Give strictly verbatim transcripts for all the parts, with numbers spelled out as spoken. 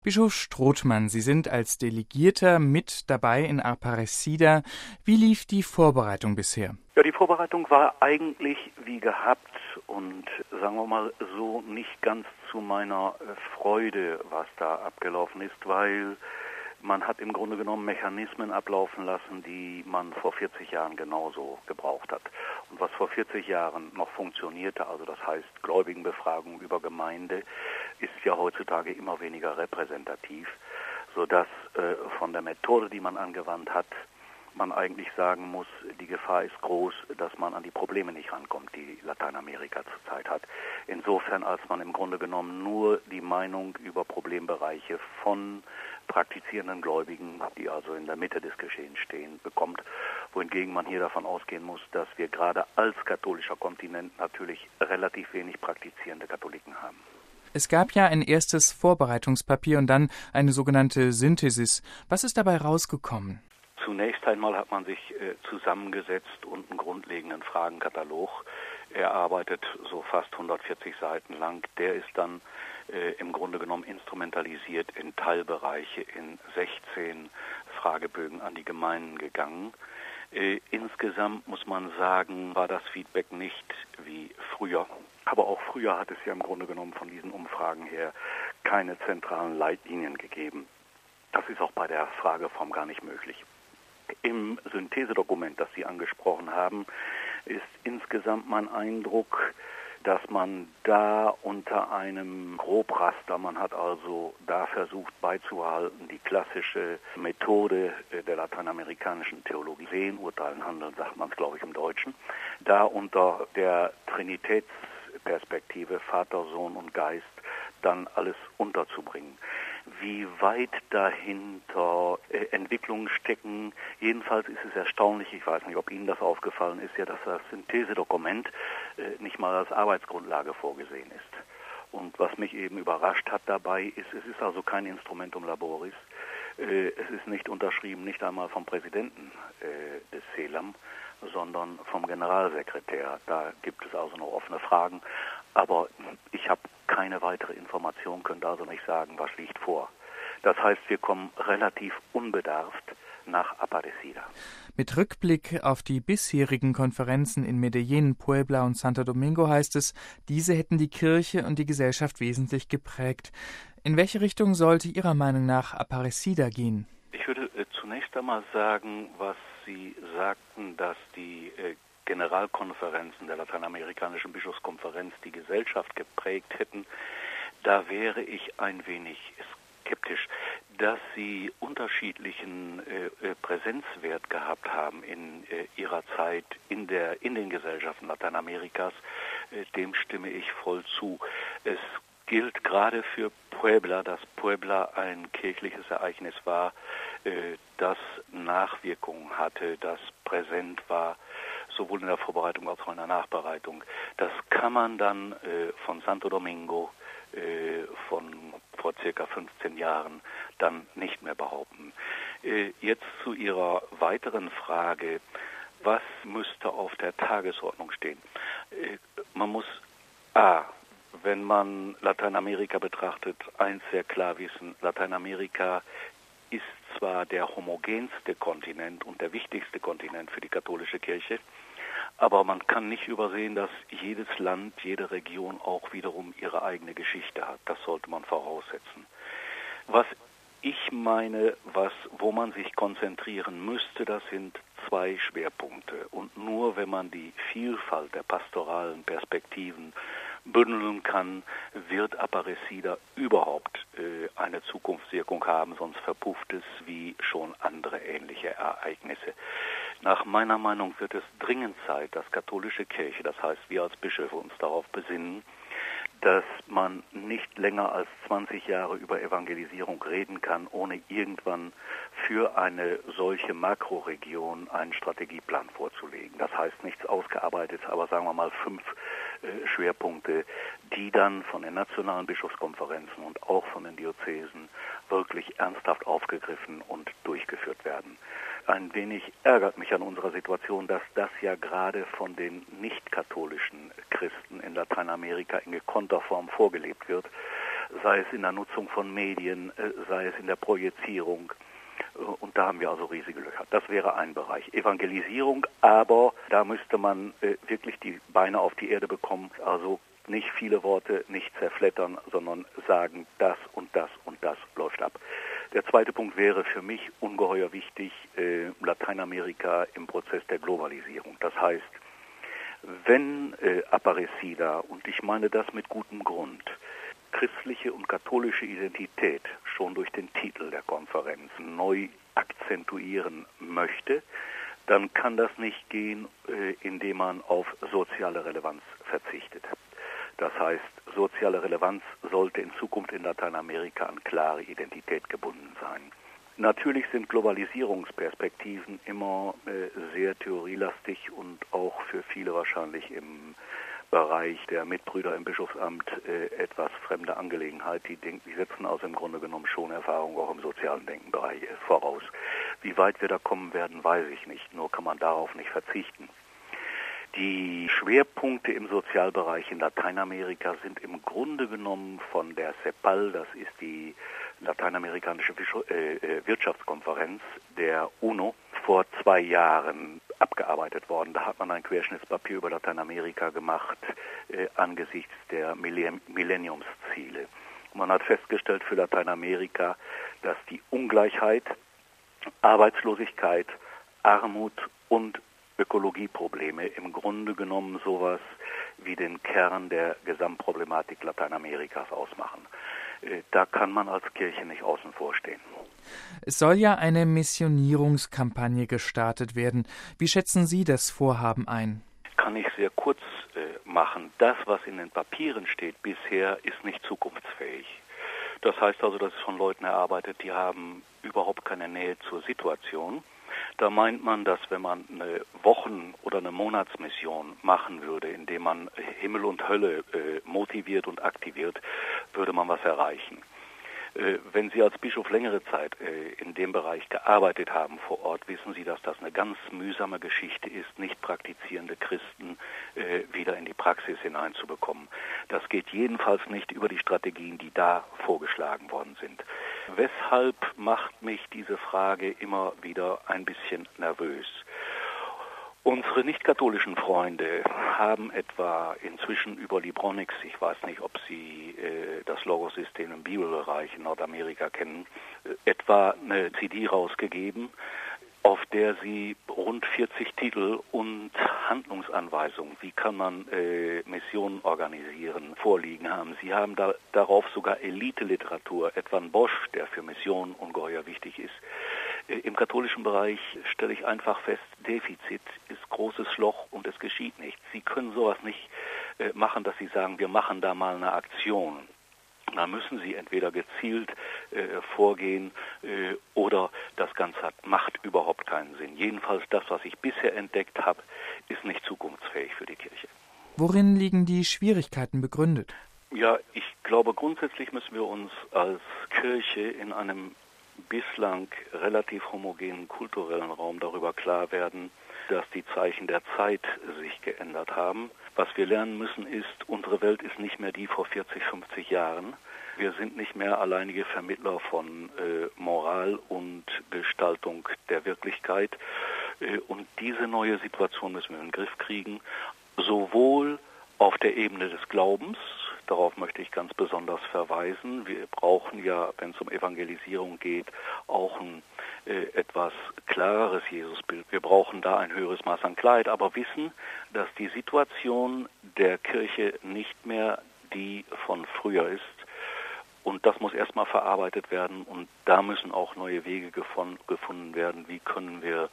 Bischof Strothmann, Sie sind als Delegierter mit dabei in Aparecida. Wie lief die Vorbereitung bisher? Ja, die Vorbereitung war eigentlich wie gehabt und sagen wir mal so nicht ganz zu meiner Freude, was da abgelaufen ist, weil man hat im Grunde genommen Mechanismen ablaufen lassen, die man vor vierzig Jahren genauso gebraucht hat. Und was vor vierzig Jahren noch funktionierte, also das heißt Gläubigenbefragung über Gemeinde, ist ja heutzutage immer weniger repräsentativ, sodass äh, von der Methode, die man angewandt hat, man eigentlich sagen muss, die Gefahr ist groß, dass man an die Probleme nicht rankommt, die Lateinamerika zurzeit hat. Insofern, als man im Grunde genommen nur die Meinung über Problembereiche von praktizierenden Gläubigen, die also in der Mitte des Geschehens stehen, bekommt, wohingegen man hier davon ausgehen muss, dass wir gerade als katholischer Kontinent natürlich relativ wenig praktizierende Katholiken haben. Es gab ja ein erstes Vorbereitungspapier und dann eine sogenannte Synthesis. Was ist dabei rausgekommen? Zunächst einmal hat man sich äh, zusammengesetzt und einen grundlegenden Fragenkatalog erarbeitet, so fast hundertvierzig Seiten lang. Der ist dann äh, im Grunde genommen instrumentalisiert in Teilbereiche in sechzehn Fragebögen an die Gemeinden gegangen. Äh, insgesamt muss man sagen, war das Feedback nicht wie früher. Aber auch früher hat es ja im Grunde genommen von diesen Umfragen her keine zentralen Leitlinien gegeben. Das ist auch bei der Frageform gar nicht möglich. Im Synthesedokument, das Sie angesprochen haben, ist insgesamt mein Eindruck, dass man da unter einem Grobraster, man hat also da versucht beizuhalten, die klassische Methode der lateinamerikanischen Theologie, sehen, urteilen, handeln, sagt man es, glaube ich, im Deutschen, da unter der Trinitätsperspektive Vater, Sohn und Geist dann alles unterzubringen. Wie weit dahinter äh, Entwicklungen stecken, jedenfalls ist es erstaunlich, ich weiß nicht, ob Ihnen das aufgefallen ist, ja, dass das Synthesedokument äh, nicht mal als Arbeitsgrundlage vorgesehen ist. Und was mich eben überrascht hat dabei, ist, es ist also kein Instrumentum Laboris, äh, es ist nicht unterschrieben, nicht einmal vom Präsidenten äh, des CELAM, sondern vom Generalsekretär. Da gibt es also noch offene Fragen, aber ich habe keine weitere Information, könnte also nicht sagen, was liegt vor. Das heißt, wir kommen relativ unbedarft nach Aparecida. Mit Rückblick auf die bisherigen Konferenzen in Medellín, Puebla und Santo Domingo heißt es, diese hätten die Kirche und die Gesellschaft wesentlich geprägt. In welche Richtung sollte Ihrer Meinung nach Aparecida gehen? Ich würde äh, zunächst einmal sagen, was Sie sagten, dass die äh, Generalkonferenzen der Lateinamerikanischen Bischofskonferenz die Gesellschaft geprägt hätten, da wäre ich ein wenig skeptisch. Dass sie unterschiedlichen äh, Präsenzwert gehabt haben in äh, ihrer Zeit in der in den Gesellschaften Lateinamerikas, äh, dem stimme ich voll zu. Es gilt gerade für Puebla, dass Puebla ein kirchliches Ereignis war, äh, das Nachwirkungen hatte, das präsent war, sowohl in der Vorbereitung als auch in der Nachbereitung. Das kann man dann äh, von Santo Domingo äh, von vor circa fünfzehn Jahren dann nicht mehr behaupten. Äh, jetzt zu Ihrer weiteren Frage, was müsste auf der Tagesordnung stehen? Äh, man muss A, wenn man Lateinamerika betrachtet, eins sehr klar wissen, Lateinamerika ist zwar der homogenste Kontinent und der wichtigste Kontinent für die katholische Kirche, aber man kann nicht übersehen, dass jedes Land, jede Region auch wiederum ihre eigene Geschichte hat. Das sollte man voraussetzen. Was ich meine, was, wo man sich konzentrieren müsste, das sind zwei Schwerpunkte. Und nur wenn man die Vielfalt der pastoralen Perspektiven bündeln kann, wird Aparecida überhaupt äh, eine Zukunftswirkung haben, sonst verpufft es wie schon andere ähnliche Ereignisse. Nach meiner Meinung wird es dringend Zeit, dass katholische Kirche, das heißt wir als Bischöfe, uns darauf besinnen, dass man nicht länger als zwanzig Jahre über Evangelisierung reden kann, ohne irgendwann für eine solche Makroregion einen Strategieplan vorzulegen. Das heißt nichts Ausgearbeitetes, aber sagen wir mal fünf äh, Schwerpunkte, die dann von den nationalen Bischofskonferenzen und auch von den Diözesen wirklich ernsthaft aufgegriffen und durchgeführt werden. Ein wenig ärgert mich an unserer Situation, dass das ja gerade von den nicht-katholischen Christen in Lateinamerika in gekonnter Form vorgelebt wird, sei es in der Nutzung von Medien, sei es in der Projizierung. Und da haben wir also riesige Löcher. Das wäre ein Bereich. Evangelisierung, aber da müsste man wirklich die Beine auf die Erde bekommen, also nicht viele Worte, nicht zerflettern, sondern sagen, das und das und das läuft ab. Der zweite Punkt wäre für mich ungeheuer wichtig, äh, Lateinamerika im Prozess der Globalisierung. Das heißt, wenn äh, Aparecida, und ich meine das mit gutem Grund, christliche und katholische Identität schon durch den Titel der Konferenz neu akzentuieren möchte, dann kann das nicht gehen, äh, indem man auf soziale Relevanz verzichtet. Das heißt, soziale Relevanz sollte in Zukunft in Lateinamerika an klare Identität gebunden sein. Natürlich sind Globalisierungsperspektiven immer äh, sehr theorielastig und auch für viele wahrscheinlich im Bereich der Mitbrüder im Bischofsamt äh, etwas fremde Angelegenheit. Die, denken, die setzen also im Grunde genommen schon Erfahrung auch im sozialen Denkenbereich äh, voraus. Wie weit wir da kommen werden, weiß ich nicht. Nur kann man darauf nicht verzichten. Die Schwerpunkte im Sozialbereich in Lateinamerika sind im Grunde genommen von der CEPAL, das ist die Lateinamerikanische Wirtschaftskonferenz der UNO, vor zwei Jahren abgearbeitet worden. Da hat man ein Querschnittspapier über Lateinamerika gemacht äh, angesichts der Millenniumsziele. Man hat festgestellt für Lateinamerika, dass die Ungleichheit, Arbeitslosigkeit, Armut und Ökologieprobleme im Grunde genommen sowas wie den Kern der Gesamtproblematik Lateinamerikas ausmachen. Da kann man als Kirche nicht außen vor stehen. Es soll ja eine Missionierungskampagne gestartet werden. Wie schätzen Sie das Vorhaben ein? Kann ich sehr kurz äh, machen. Das, was in den Papieren steht bisher, ist nicht zukunftsfähig. Das heißt also, das ist von Leuten erarbeitet, die haben überhaupt keine Nähe zur Situation. Da meint man, dass wenn man eine Wochen- oder eine Monatsmission machen würde, indem man Himmel und Hölle äh, motiviert und aktiviert, würde man was erreichen. Äh, wenn Sie als Bischof längere Zeit äh, in dem Bereich gearbeitet haben vor Ort, wissen Sie, dass das eine ganz mühsame Geschichte ist, nicht praktizierende Christen äh, wieder in die Praxis hineinzubekommen. Das geht jedenfalls nicht über die Strategien, die da vorgeschlagen worden sind. Weshalb macht mich diese Frage immer wieder ein bisschen nervös? Unsere nicht-katholischen Freunde haben etwa inzwischen über Libronix, ich weiß nicht, ob Sie äh, das Logosystem im Bibelbereich in Nordamerika kennen, äh, etwa eine C D rausgegeben, auf der sie rund vierzig Titel und Handlungsanweisungen, wie kann man äh, Missionen organisieren, vorliegen haben. Sie haben da, darauf sogar Elite-Literatur, etwa ein Bosch, der für Missionen ungeheuer wichtig ist. Äh, Im katholischen Bereich stelle ich einfach fest, Defizit ist großes Loch und es geschieht nichts. Sie können sowas nicht äh, machen, dass Sie sagen, wir machen da mal eine Aktion. Da müssen Sie entweder gezielt äh, vorgehen äh, oder das Ganze hat, macht überhaupt keinen Sinn. Jedenfalls das, was ich bisher entdeckt habe, ist nicht zukunftsfähig für die Kirche. Worin liegen die Schwierigkeiten begründet? Ja, ich glaube, grundsätzlich müssen wir uns als Kirche in einem bislang relativ homogenen kulturellen Raum darüber klar werden, dass die Zeichen der Zeit sich geändert haben. Was wir lernen müssen ist, unsere Welt ist nicht mehr die vor vierzig, fünfzig Jahren. Wir sind nicht mehr alleinige Vermittler von äh, Moral und Gestaltung der Wirklichkeit. Äh, und diese neue Situation müssen wir in den Griff kriegen, sowohl auf der Ebene des Glaubens, darauf möchte ich ganz besonders verweisen. Wir brauchen ja, wenn es um Evangelisierung geht, auch ein äh, etwas klareres Jesusbild. Wir brauchen da ein höheres Maß an Klarheit, aber wissen, dass die Situation der Kirche nicht mehr die von früher ist. Und das muss erstmal verarbeitet werden und da müssen auch neue Wege gefunden werden. Wie können wir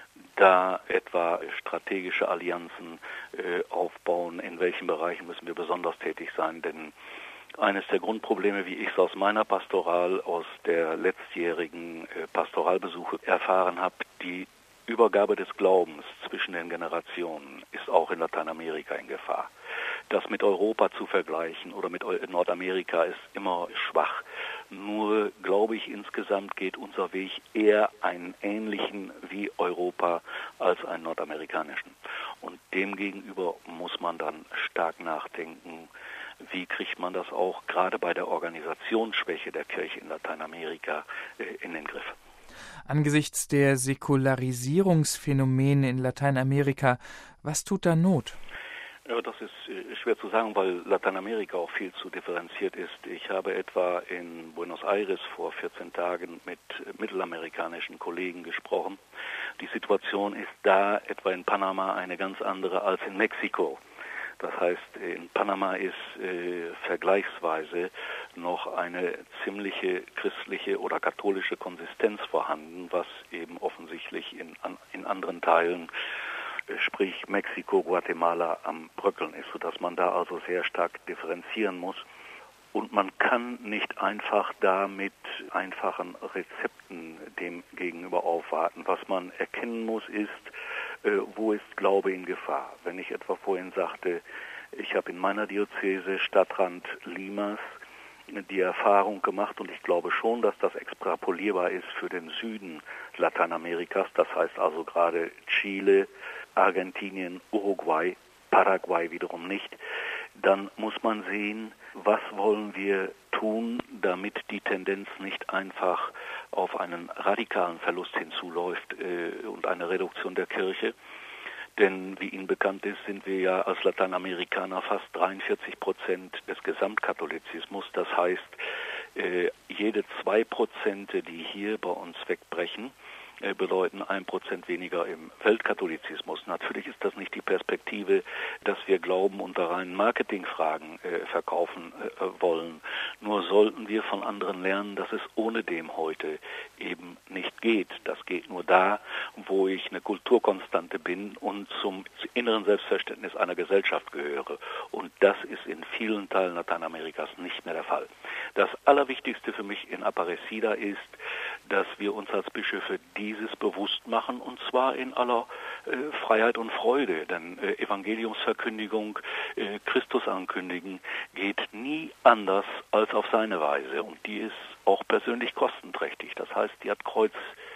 da etwa strategische Allianzen äh, aufbauen? In welchen Bereichen müssen wir besonders tätig sein? Denn eines der Grundprobleme, wie ich es aus meiner Pastoral, aus der letztjährigen äh, Pastoralbesuche erfahren habe, die Übergabe des Glaubens zwischen den Generationen ist auch in Lateinamerika in Gefahr. Das mit Europa zu vergleichen oder mit Nordamerika ist immer schwach. Nur, glaube ich, insgesamt geht unser Weg eher einen ähnlichen wie Europa als einen nordamerikanischen. Und demgegenüber muss man dann stark nachdenken, wie kriegt man das auch gerade bei der Organisationsschwäche der Kirche in Lateinamerika äh, in den Griff. Angesichts der Säkularisierungsphänomene in Lateinamerika, was tut da Not? Ja, das ist schwer zu sagen, weil Lateinamerika auch viel zu differenziert ist. Ich habe etwa in Buenos Aires vor vierzehn Tagen mit mittelamerikanischen Kollegen gesprochen. Die Situation ist da etwa in Panama eine ganz andere als in Mexiko. Das heißt, in Panama ist äh, vergleichsweise noch eine ziemliche christliche oder katholische Konsistenz vorhanden, was eben offensichtlich in, an, in anderen Teilen, äh, sprich Mexiko, Guatemala, am Bröckeln ist, sodass man da also sehr stark differenzieren muss. Und man kann nicht einfach da mit einfachen Rezepten dem gegenüber aufwarten. Was man erkennen muss, ist, äh, wo ist Glaube in Gefahr. Wenn ich etwa vorhin sagte, ich habe in meiner Diözese Stadtrand Limas die Erfahrung gemacht, und ich glaube schon, dass das extrapolierbar ist für den Süden Lateinamerikas, das heißt also gerade Chile, Argentinien, Uruguay, Paraguay wiederum nicht, dann muss man sehen, was wollen wir tun, damit die Tendenz nicht einfach auf einen radikalen Verlust hinzuläuft äh, und eine Reduktion der Kirche. Denn wie Ihnen bekannt ist, sind wir ja als Lateinamerikaner fast dreiundvierzig Prozent des Gesamtkatholizismus. Das heißt, äh, jede zwei Prozente, die hier bei uns wegbrechen, bedeuten ein Prozent weniger im Weltkatholizismus. Natürlich ist das nicht die Perspektive, dass wir Glauben unter reinen Marketingfragen äh, verkaufen äh, wollen. Nur sollten wir von anderen lernen, dass es ohne dem heute eben nicht geht. Das geht nur da, wo ich eine Kulturkonstante bin und zum inneren Selbstverständnis einer Gesellschaft gehöre. Und das ist in vielen Teilen Lateinamerikas nicht mehr der Fall. Das Allerwichtigste für mich in Aparecida ist, dass wir uns als Bischöfe dieses bewusst machen, und zwar in aller äh, Freiheit und Freude. Denn äh, Evangeliumsverkündigung, äh, Christus ankündigen, geht nie anders als auf seine Weise. Und die ist auch persönlich kostenträchtig. Das heißt, die hat Kreuz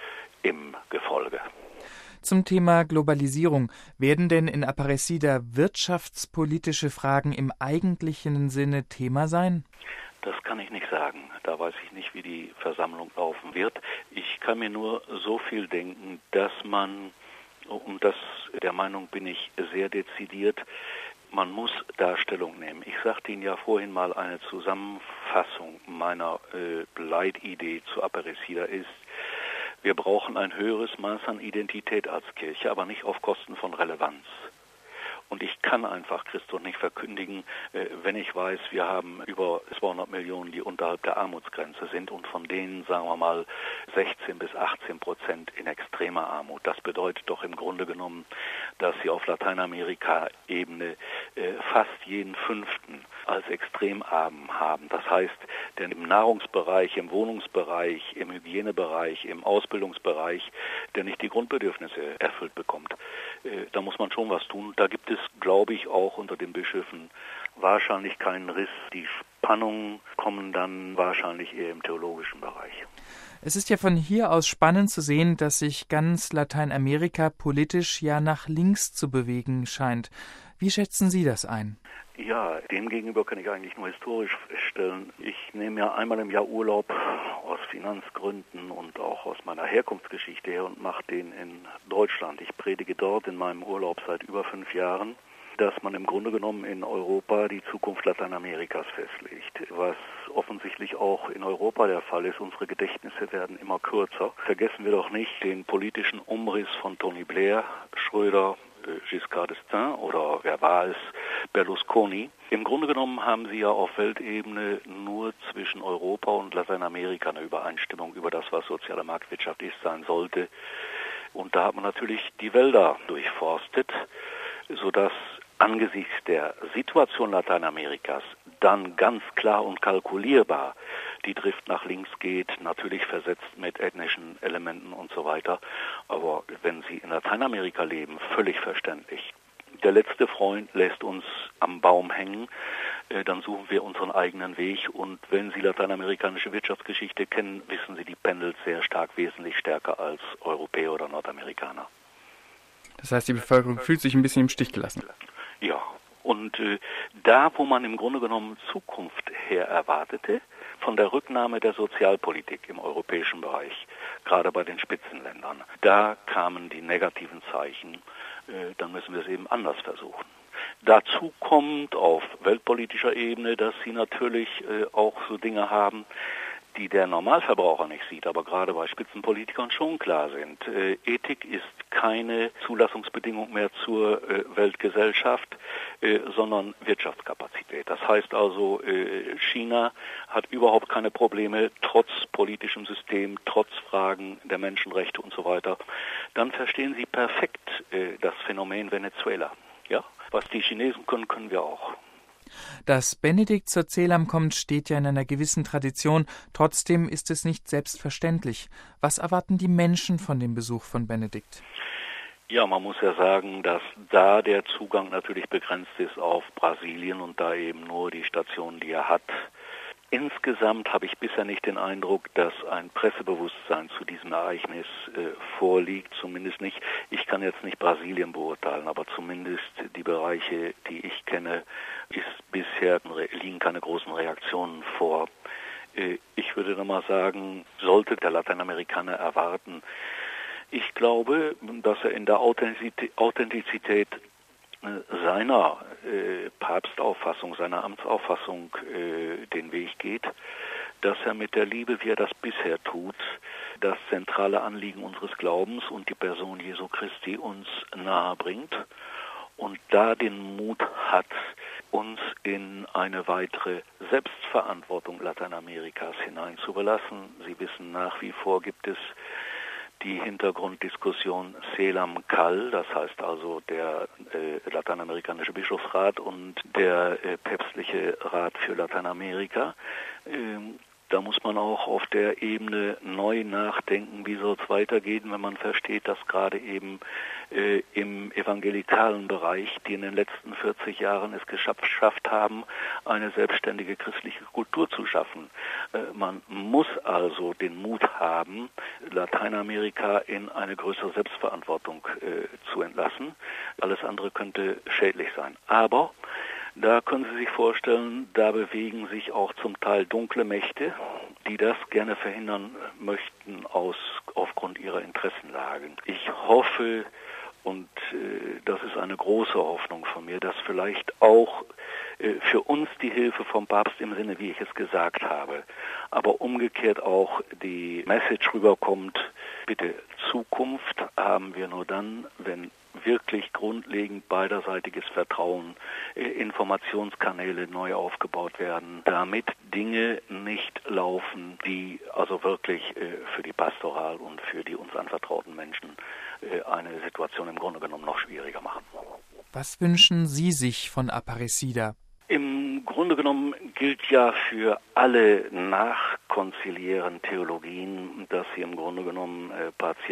im Gefolge. Zum Thema Globalisierung. Werden denn in Aparecida wirtschaftspolitische Fragen im eigentlichen Sinne Thema sein? Das kann ich nicht sagen. Da weiß ich nicht, wie die Versammlung laufen wird. Ich kann mir nur so viel denken, dass man, und das, der Meinung bin ich sehr dezidiert, man muss Darstellung nehmen. Ich sagte Ihnen ja vorhin mal, eine Zusammenfassung meiner äh, Leitidee zu Aparecida ist, wir brauchen ein höheres Maß an Identität als Kirche, aber nicht auf Kosten von Relevanz. Und ich kann einfach Christus nicht verkündigen, wenn ich weiß, wir haben über zweihundert Millionen, die unterhalb der Armutsgrenze sind, und von denen, sagen wir mal, sechzehn bis achtzehn Prozent in extremer Armut. Das bedeutet doch im Grunde genommen, dass Sie auf Lateinamerika-Ebene fast jeden Fünften als extrem arm haben. Das heißt, der im Nahrungsbereich, im Wohnungsbereich, im Hygienebereich, im Ausbildungsbereich, der nicht die Grundbedürfnisse erfüllt bekommt. Da muss man schon was tun. Da gibt es, glaube ich, auch unter den Bischöfen wahrscheinlich keinen Riss. Die Spannungen kommen dann wahrscheinlich eher im theologischen Bereich. Es ist ja von hier aus spannend zu sehen, dass sich ganz Lateinamerika politisch ja nach links zu bewegen scheint. Wie schätzen Sie das ein? Ja, demgegenüber kann ich eigentlich nur historisch feststellen. Ich nehme ja einmal im Jahr Urlaub aus Finanzgründen und auch aus meiner Herkunftsgeschichte her und mache den in Deutschland. Ich predige dort in meinem Urlaub seit über fünf Jahren, dass man im Grunde genommen in Europa die Zukunft Lateinamerikas festlegt. Was offensichtlich auch in Europa der Fall ist, unsere Gedächtnisse werden immer kürzer. Vergessen wir doch nicht den politischen Umriss von Tony Blair, Schröder, Giscard d'Estaing oder wer war es, Berlusconi. Im Grunde genommen haben sie ja auf Weltebene nur zwischen Europa und Lateinamerika eine Übereinstimmung über das, was soziale Marktwirtschaft ist, sein sollte. Und da hat man natürlich die Wälder durchforstet, sodass angesichts der Situation Lateinamerikas dann ganz klar und kalkulierbar die Drift nach links geht, natürlich versetzt mit ethnischen Elementen und so weiter. Aber wenn Sie in Lateinamerika leben, völlig verständlich. Der letzte Freund lässt uns am Baum hängen, äh, dann suchen wir unseren eigenen Weg. Und wenn Sie lateinamerikanische Wirtschaftsgeschichte kennen, wissen Sie, die pendelt sehr stark, wesentlich stärker als Europäer oder Nordamerikaner. Das heißt, die Bevölkerung fühlt sich ein bisschen im Stich gelassen. Ja, und äh, da, wo man im Grunde genommen Zukunft her erwartete, von der Rücknahme der Sozialpolitik im europäischen Bereich, gerade bei den Spitzenländern. Da kamen die negativen Zeichen, äh, dann müssen wir es eben anders versuchen. Dazu kommt auf weltpolitischer Ebene, dass sie natürlich äh, auch so Dinge haben, die der Normalverbraucher nicht sieht, aber gerade bei Spitzenpolitikern schon klar sind. Äh, Ethik ist keine Zulassungsbedingung mehr zur äh, Weltgesellschaft, äh, sondern Wirtschaftskapazität. Das heißt also, äh, China hat überhaupt keine Probleme, trotz politischem System, trotz Fragen der Menschenrechte und so weiter. Dann verstehen Sie perfekt äh, das Phänomen Venezuela. Ja? Was die Chinesen können, können wir auch. Dass Benedikt zur Celam kommt, steht ja in einer gewissen Tradition. Trotzdem ist es nicht selbstverständlich. Was erwarten die Menschen von dem Besuch von Benedikt? Ja, man muss ja sagen, dass da der Zugang natürlich begrenzt ist auf Brasilien und da eben nur die Stationen, die er hat. Insgesamt habe ich bisher nicht den Eindruck, dass ein Pressebewusstsein zu diesem Ereignis äh, vorliegt, zumindest nicht. Ich kann jetzt nicht Brasilien beurteilen, aber zumindest die Bereiche, die ich kenne, ist bisher liegen keine großen Reaktionen vor. Äh, ich würde nochmal sagen, sollte der Lateinamerikaner erwarten, ich glaube, dass er in der Authentizität, Authentizität seiner äh, Papstauffassung, seiner Amtsauffassung äh, den Weg geht, dass er mit der Liebe, wie er das bisher tut, das zentrale Anliegen unseres Glaubens und die Person Jesu Christi uns nahe bringt und da den Mut hat, uns in eine weitere Selbstverantwortung Lateinamerikas hineinzubelassen. Sie wissen, nach wie vor gibt es die Hintergrunddiskussion Celam-Cal, das heißt also der äh, Lateinamerikanische Bischofsrat und der äh, päpstliche Rat für Lateinamerika. Ähm, Da muss man auch auf der Ebene neu nachdenken, wie soll es weitergehen, wenn man versteht, dass gerade eben äh, im evangelikalen Bereich, die in den letzten vierzig Jahren es geschafft haben, eine selbstständige christliche Kultur zu schaffen. Äh, man muss also den Mut haben, Lateinamerika in eine größere Selbstverantwortung äh, zu entlassen. Alles andere könnte schädlich sein. Aber da können Sie sich vorstellen, da bewegen sich auch zum Teil dunkle Mächte, die das gerne verhindern möchten aus, aufgrund ihrer Interessenlagen. Ich hoffe, und äh, das ist eine große Hoffnung von mir, dass vielleicht auch äh, für uns die Hilfe vom Papst im Sinne, wie ich es gesagt habe, aber umgekehrt auch die Message rüberkommt, bitte, Zukunft haben wir nur dann, wenn wirklich grundlegend beiderseitiges Vertrauen, Informationskanäle neu aufgebaut werden, damit Dinge nicht laufen, die also wirklich für die Pastoral und für die uns anvertrauten Menschen eine Situation im Grunde genommen noch schwieriger machen. Was wünschen Sie sich von Aparecida? Im Grunde genommen gilt ja für alle nachkonziliären Theologien, dass sie im Grunde genommen äh,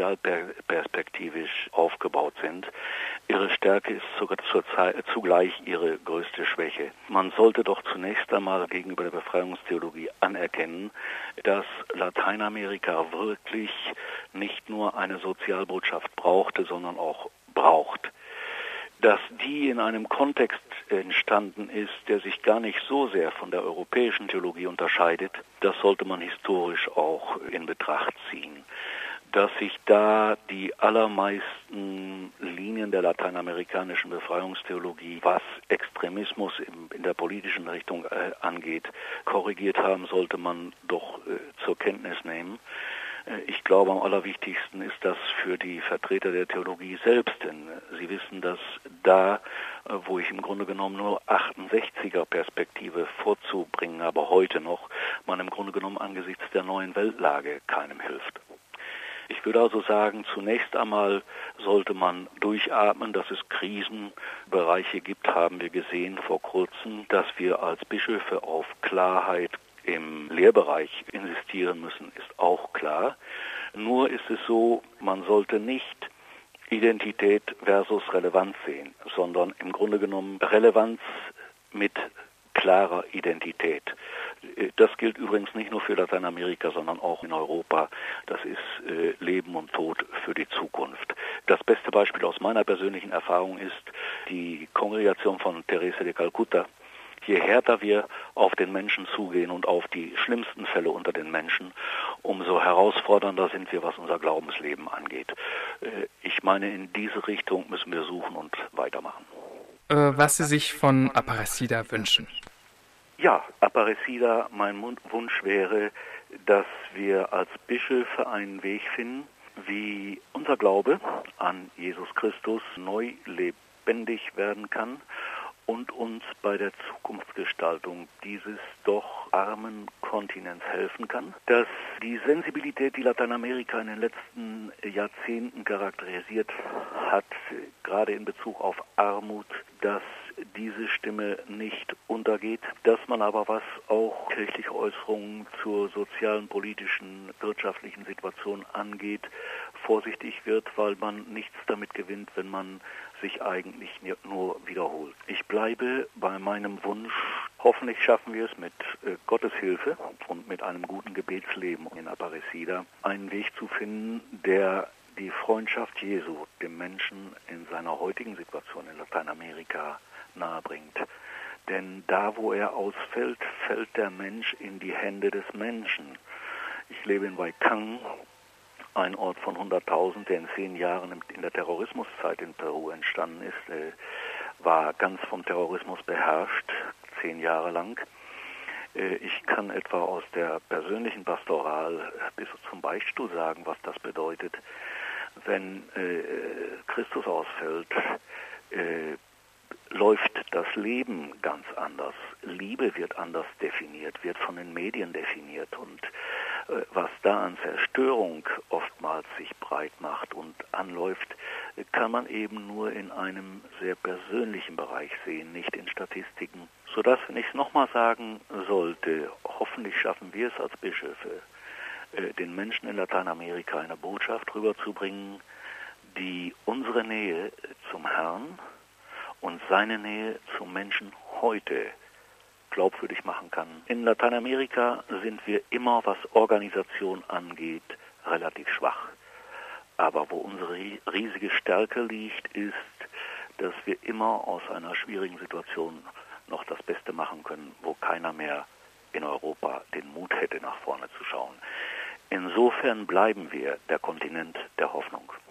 partialperspektivisch aufgebaut sind. Ihre Stärke ist sogar zur Zeit, zugleich ihre größte Schwäche. Man sollte doch zunächst einmal gegenüber der Befreiungstheologie anerkennen, dass Lateinamerika wirklich nicht nur eine Sozialbotschaft brauchte, sondern auch braucht. Dass die in einem Kontext entstanden ist, der sich gar nicht so sehr von der europäischen Theologie unterscheidet, das sollte man historisch auch in Betracht ziehen. Dass sich da die allermeisten Linien der lateinamerikanischen Befreiungstheologie, was Extremismus in der politischen Richtung äh, angeht, korrigiert haben, sollte man doch äh, zur Kenntnis nehmen. Ich glaube, am allerwichtigsten ist das für die Vertreter der Theologie selbst, denn sie wissen, dass da, wo ich im Grunde genommen nur achtundsechziger-Perspektive vorzubringen habe, heute noch, man im Grunde genommen angesichts der neuen Weltlage keinem hilft. Ich würde also sagen, zunächst einmal sollte man durchatmen, dass es Krisenbereiche gibt, haben wir gesehen vor kurzem, dass wir als Bischöfe auf Klarheit im Lehrbereich insistieren müssen, ist auch klar. Nur ist es so, man sollte nicht Identität versus Relevanz sehen, sondern im Grunde genommen Relevanz mit klarer Identität. Das gilt übrigens nicht nur für Lateinamerika, sondern auch in Europa. Das ist äh, Leben und Tod für die Zukunft. Das beste Beispiel aus meiner persönlichen Erfahrung ist die Kongregation von Teresa de Calcutta, Je härter wir auf den Menschen zugehen und auf die schlimmsten Fälle unter den Menschen, umso herausfordernder sind wir, was unser Glaubensleben angeht. Ich meine, in diese Richtung müssen wir suchen und weitermachen. Äh, was Sie sich von Aparecida wünschen? Ja, Aparecida, mein Wunsch wäre, dass wir als Bischöfe einen Weg finden, wie unser Glaube an Jesus Christus neu lebendig werden kann und uns bei der Zukunftsgestaltung dieses doch armen Kontinents helfen kann. Dass die Sensibilität, die Lateinamerika in den letzten Jahrzehnten charakterisiert hat, gerade in Bezug auf Armut, dass diese Stimme nicht untergeht, dass man aber, was auch kirchliche Äußerungen zur sozialen, politischen, wirtschaftlichen Situation angeht, vorsichtig wird, weil man nichts damit gewinnt, wenn man sich eigentlich nur wiederholt. Ich bleibe bei meinem Wunsch, hoffentlich schaffen wir es mit äh, Gottes Hilfe und mit einem guten Gebetsleben in Aparecida, einen Weg zu finden, der die Freundschaft Jesu dem Menschen in seiner heutigen Situation in Lateinamerika nahebringt. Denn da, wo er ausfällt, fällt der Mensch in die Hände des Menschen. Ich lebe in Huaycán, ein Ort von hunderttausend, der in zehn Jahren in der Terrorismuszeit in Peru entstanden ist, äh, war ganz vom Terrorismus beherrscht, zehn Jahre lang. Äh, ich kann etwa aus der persönlichen Pastoral bis zum Beichtstuhl sagen, was das bedeutet. Wenn äh, Christus ausfällt, äh, läuft das Leben ganz anders. Liebe wird anders definiert, wird von den Medien definiert und äh, was da an Zerstörung oftmals sich breit macht und anläuft, kann man eben nur in einem sehr persönlichen Bereich sehen, nicht in Statistiken. Sodass, wenn ich es nochmal sagen sollte, hoffentlich schaffen wir es als Bischöfe, äh, den Menschen in Lateinamerika eine Botschaft rüberzubringen, die unsere Nähe zum Herrn und seine Nähe zum Menschen heute glaubwürdig machen kann. In Lateinamerika sind wir immer, was Organisation angeht, relativ schwach. Aber wo unsere riesige Stärke liegt, ist, dass wir immer aus einer schwierigen Situation noch das Beste machen können, wo keiner mehr in Europa den Mut hätte, nach vorne zu schauen. Insofern bleiben wir der Kontinent der Hoffnung.